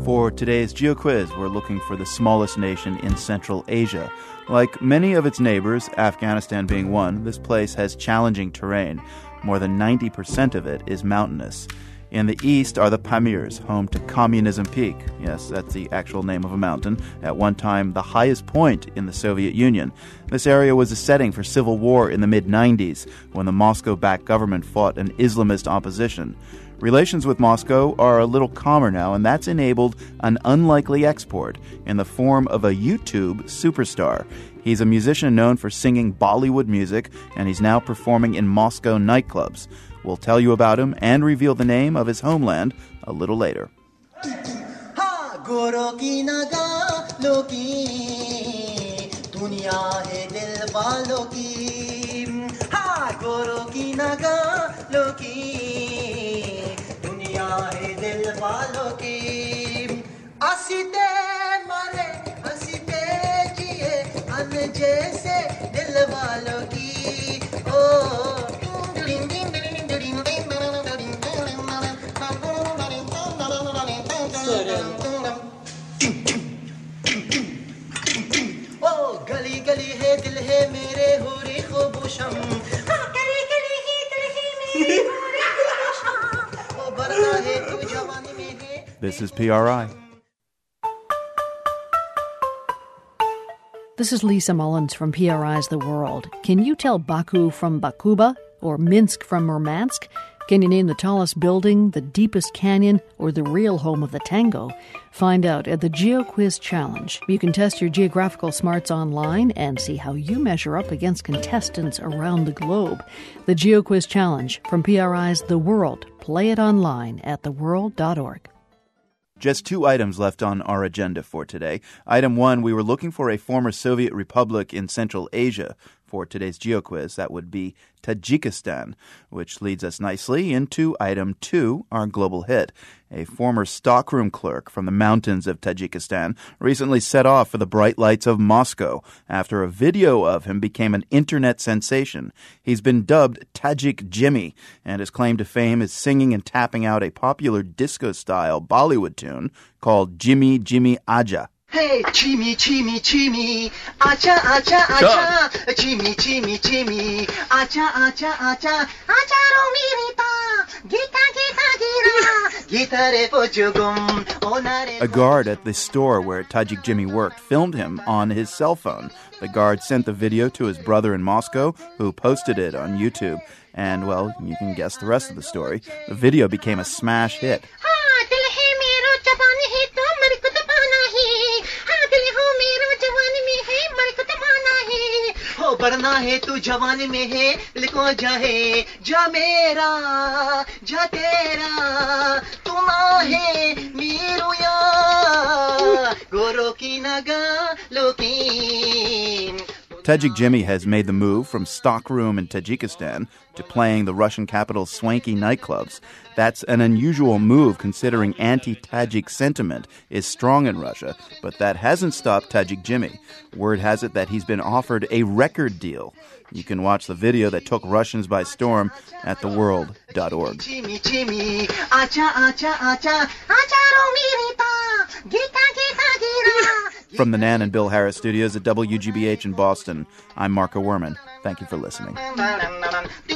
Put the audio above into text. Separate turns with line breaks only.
For today's GeoQuiz, we're looking for the smallest nation in Central Asia. Like many of its neighbors, Afghanistan being one, this place has challenging terrain. More than 90% of it is mountainous. In the east are the Pamirs, home to Communism Peak. Yes, that's the actual name of a mountain. At one time, the highest point in the Soviet Union. This area was a setting for civil war in the mid-90s, when the Moscow-backed government fought an Islamist opposition. Relations with Moscow are a little calmer now, and that's enabled an unlikely export in the form of a YouTube superstar. He's a musician known for singing Bollywood music, and he's now performing in Moscow nightclubs. We'll tell you about him and reveal the name of his homeland a little later. This is PRI.
This is Lisa Mullins from PRI's The World. Can you tell Baku from Bakuba or Minsk from Murmansk? Can you name the tallest building, the deepest canyon, or the real home of the tango? Find out at the GeoQuiz Challenge. You can test your geographical smarts online and see how you measure up against contestants around the globe. The GeoQuiz Challenge from PRI's The World. Play it online at theworld.org.
Just two items left on our agenda for today. Item one, we were looking for a former Soviet republic in Central Asia. For today's GeoQuiz, that would be Tajikistan, which leads us nicely into item two, our global hit. A former stockroom clerk from the mountains of Tajikistan recently set off for the bright lights of Moscow after a video of him became an internet sensation. He's been dubbed Tajik Jimmy, and his claim to fame is singing and tapping out a popular disco-style Bollywood tune called Jimmy Jimmy Aja.
Hey, Jimmy, Jimmy, Jimmy, acha, acha, acha, Jimmy, Jimmy, Jimmy, acha, acha, acha, acha, romirita, gita, gita, gita, gitare pojogum, onare.
A guard at the store where Tajik Jimmy worked filmed him on his cell phone. The guard sent the video to his brother in Moscow, who posted it on YouTube. And, well, you can guess the rest of the story. The video became a smash hit.
बढ़ना है तू जवानी में है लिखो जाहे जा मेरा जा तेरा तू ना है मीरू या गोरो की Naga लोकीन.
Tajik Jimmy has made the move from stockroom in Tajikistan to playing the Russian capital's swanky nightclubs. That's an unusual move considering anti-Tajik sentiment is strong in Russia, but that hasn't stopped Tajik Jimmy. Word has it that he's been offered a record deal. You can watch the video that took Russians by storm at theworld.org.
Jimmy, Jimmy, acha, acha, acha, acha, romirita, gita, gita, gita.
From the Nan and Bill Harris studios at WGBH in Boston, I'm Marco Werman. Thank you for listening.